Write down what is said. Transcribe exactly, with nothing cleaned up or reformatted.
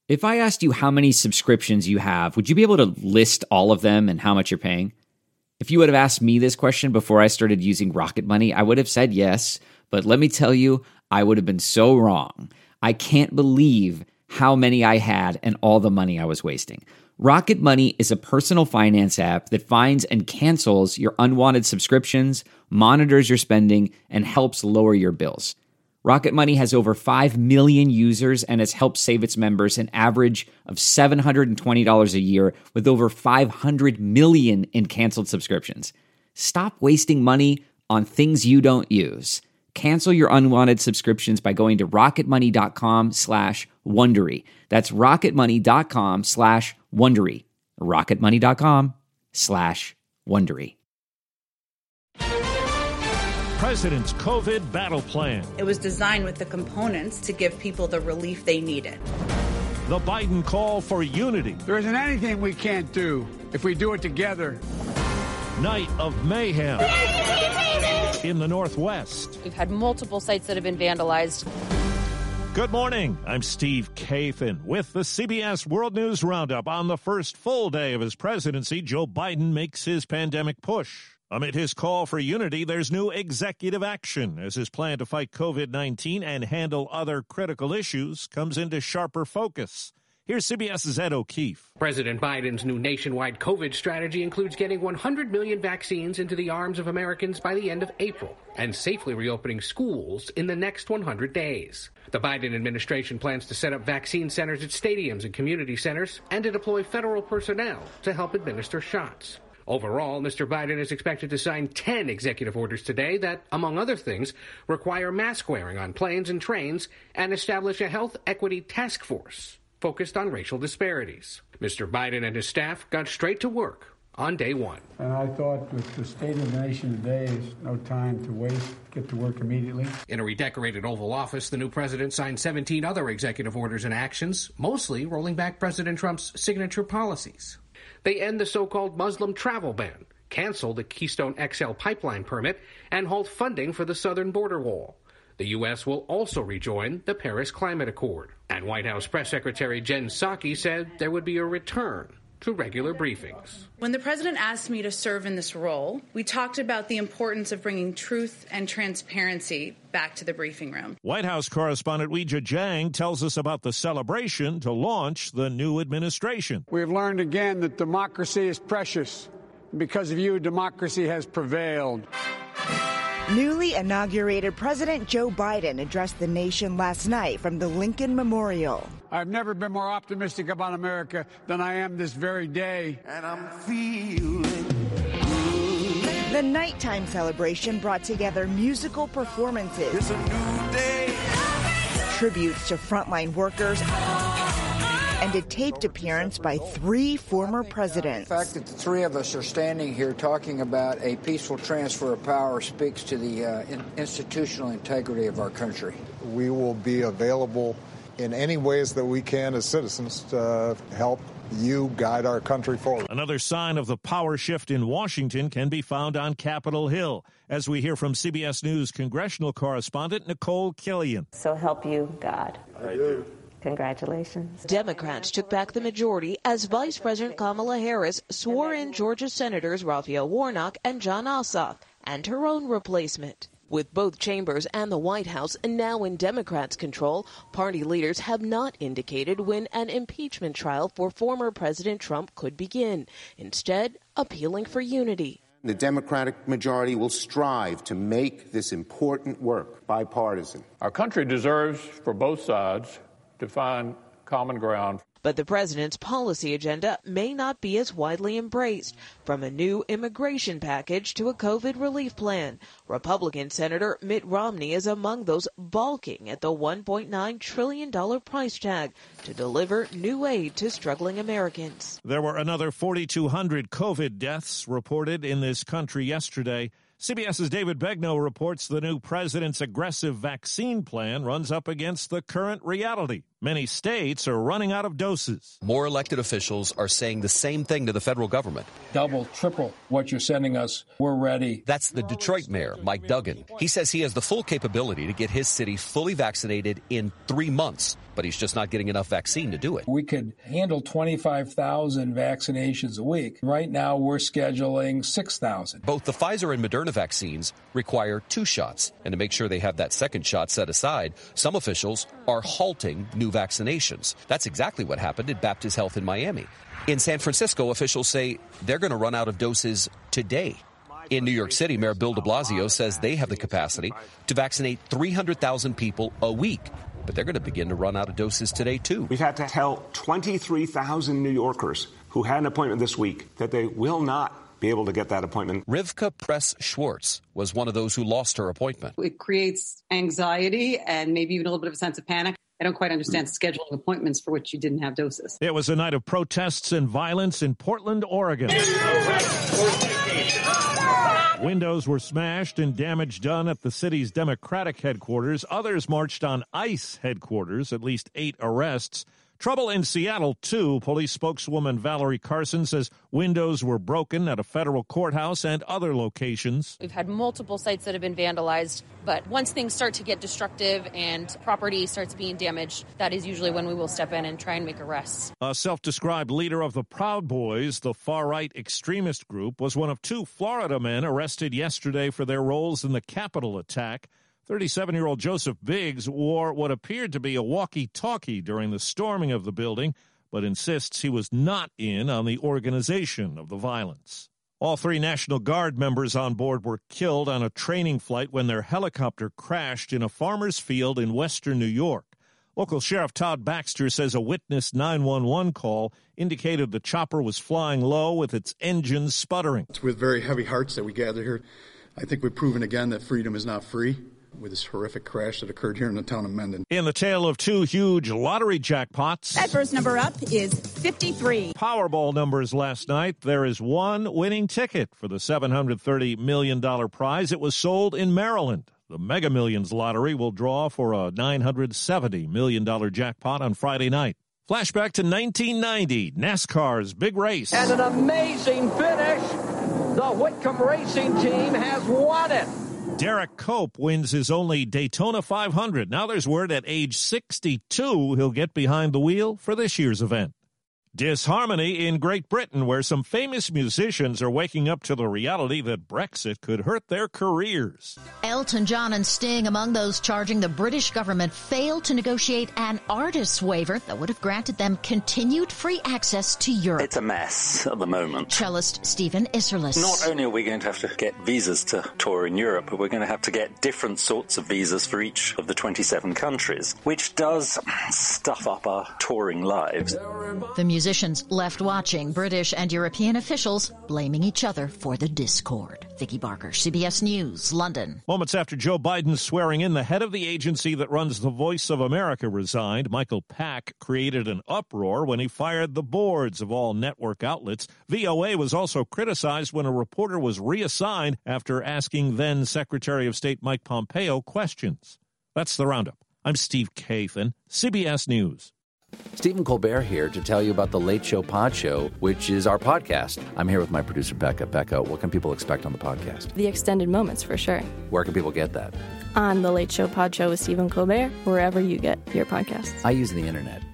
If I asked you how many subscriptions you have, would you be able to list all of them and how much you're paying? If you would have asked me this question before I started using Rocket Money, I would have said yes, but let me tell you, I would have been so wrong. I can't believe how many I had and all the money I was wasting. Rocket Money is a personal finance app that finds and cancels your unwanted subscriptions, monitors your spending, and helps lower your bills. Rocket Money has over five million users and has helped save its members an average of seven hundred twenty dollars a year with over five hundred million in canceled subscriptions. Stop wasting money on things you don't use. Cancel your unwanted subscriptions by going to rocketmoney.com slash Wondery. That's rocketmoney.com slash Wondery. rocketmoney.com slash Wondery. President's COVID battle plan. It was designed with the components to give people the relief they needed. The Biden call for unity. There isn't anything we can't do if we do it together. Night of mayhem in the Northwest. We've had multiple sites that have been vandalized. Good morning. I'm Steve Kathan with the C B S World News Roundup. On the first full day of his presidency, Joe Biden makes his pandemic push. Amid his call for unity, there's new executive action as his plan to fight COVID nineteen and handle other critical issues comes into sharper focus. Here's CBS's Ed O'Keefe. President Biden's new nationwide COVID strategy includes getting one hundred million vaccines into the arms of Americans by the end of April and safely reopening schools in the next one hundred days. The Biden administration plans to set up vaccine centers at stadiums and community centers and to deploy federal personnel to help administer shots. Overall, Mister Biden is expected to sign ten executive orders today that, among other things, require mask wearing on planes and trains and establish a health equity task force focused on racial disparities. Mister Biden and his staff got straight to work on day one. And I thought with the state of the nation today, is no time to waste, get to work immediately. In a redecorated Oval Office, the new president signed seventeen other executive orders and actions, mostly rolling back President Trump's signature policies. They end the so-called Muslim travel ban, cancel the Keystone X L pipeline permit, and halt funding for the southern border wall. The U S will also rejoin the Paris Climate Accord. And White House Press Secretary Jen Psaki said there would be a return to regular briefings. When the president asked me to serve in this role, we talked about the importance of bringing truth and transparency back to the briefing room. White House correspondent Weijia Jiang tells us about the celebration to launch the new administration. We've learned again that democracy is precious. Because of you, democracy has prevailed. Newly inaugurated President Joe Biden addressed the nation last night from the Lincoln Memorial. I've never been more optimistic about America than I am this very day. And I'm feeling good. The nighttime celebration brought together musical performances, It's a new day. tributes to frontline workers, and a taped appearance by three former presidents. The fact that the three of us are standing here talking about a peaceful transfer of power speaks to the uh, in- institutional integrity of our country. We will be available in any ways that we can as citizens to help you guide our country forward. Another sign of the power shift in Washington can be found on Capitol Hill, as we hear from C B S News congressional correspondent Nicole Killian. So help you, God. I do. Congratulations. Democrats took back the majority as Vice President Kamala Harris swore in Georgia Senators Raphael Warnock and Jon Ossoff and her own replacement. With both chambers and the White House now in Democrats' control, party leaders have not indicated when an impeachment trial for former President Trump could begin, instead appealing for unity. The Democratic majority will strive to make this important work bipartisan. Our country deserves for both sides to find common ground. But the president's policy agenda may not be as widely embraced, from a new immigration package to a COVID relief plan. Republican Senator Mitt Romney is among those balking at the one point nine trillion dollars price tag to deliver new aid to struggling Americans. There were another forty-two hundred COVID deaths reported in this country yesterday. CBS's David Begnaud reports the new president's aggressive vaccine plan runs up against the current reality Many states are running out of doses. More elected officials are saying the same thing to the federal government. Double, triple what you're sending us. We're ready. That's the Detroit mayor, Mike Duggan. He says he has the full capability to get his city fully vaccinated in three months, but he's just not getting enough vaccine to do it. We could handle twenty-five thousand vaccinations a week. Right now, we're scheduling six thousand. Both the Pfizer and Moderna vaccines require two shots. And to make sure they have that second shot set aside, some officials are halting new vaccinations. That's exactly what happened at Baptist Health in Miami. In San Francisco, officials say they're going to run out of doses today. In New York City, Mayor Bill de Blasio says they have the capacity to vaccinate three hundred thousand people a week. But they're going to begin to run out of doses today, too. We've had to tell twenty-three thousand New Yorkers who had an appointment this week that they will not be able to get that appointment. Rivka Press-Schwartz was one of those who lost her appointment. It creates anxiety and maybe even a little bit of a sense of panic. I don't quite understand scheduling appointments for which you didn't have doses. It was a night of protests and violence in Portland, Oregon. Windows were smashed and damage done at the city's Democratic headquarters. Others marched on ICE headquarters, at least eight arrests. Trouble in Seattle, too. Police spokeswoman Valerie Carson says windows were broken at a federal courthouse and other locations. We've had multiple sites that have been vandalized, but once things start to get destructive and property starts being damaged, that is usually when we will step in and try and make arrests. A self-described leader of the Proud Boys, the far-right extremist group, was one of two Florida men arrested yesterday for their roles in the Capitol attack. thirty-seven-year-old Joseph Biggs wore what appeared to be a walkie-talkie during the storming of the building, but insists he was not in on the organization of the violence. All three National Guard members on board were killed on a training flight when their helicopter crashed in a farmer's field in western New York. Local Sheriff Todd Baxter says a witness nine one one call indicated the chopper was flying low with its engines sputtering. It's with very heavy hearts that we gather here. I think we've proven again that freedom is not free, with this horrific crash that occurred here in the town of Mendon. In the tale of two huge lottery jackpots. That first number up is fifty-three. Powerball numbers last night. There is one winning ticket for the seven hundred thirty million dollars prize. It was sold in Maryland. The Mega Millions lottery will draw for a nine hundred seventy million dollars jackpot on Friday night. Flashback to nineteen ninety, NASCAR's big race. And an amazing finish. The Whitcomb Racing Team has won it. Derek Cope wins his only Daytona five hundred. Now there's word at age sixty-two he'll get behind the wheel for this year's event. Disharmony in Great Britain, where some famous musicians are waking up to the reality that Brexit could hurt their careers. Elton John and Sting among those charging the British government failed to negotiate an artist's waiver that would have granted them continued free access to Europe. It's a mess at the moment. Cellist Stephen Isserlis. Not only are we going to have to get visas to tour in Europe, but we're going to have to get different sorts of visas for each of the twenty-seven countries, which does stuff up our touring lives. The musicians left watching, British and European officials blaming each other for the discord. Vicki Barker, C B S News, London. Moments after Joe Biden's swearing in, the head of the agency that runs The Voice of America resigned. Michael Pack created an uproar when he fired the boards of all network outlets. V O A was also criticized when a reporter was reassigned after asking then Secretary of State Mike Pompeo questions. That's the Roundup. I'm Steve Kathan, C B S News. Stephen Colbert here to tell you about the Late Show Pod Show, which is our podcast. I'm here with my producer, Becca. Becca, what can people expect on the podcast? The extended moments, for sure. Where can people get that? On the Late Show Pod Show with Stephen Colbert, wherever you get your podcasts. I use the internet.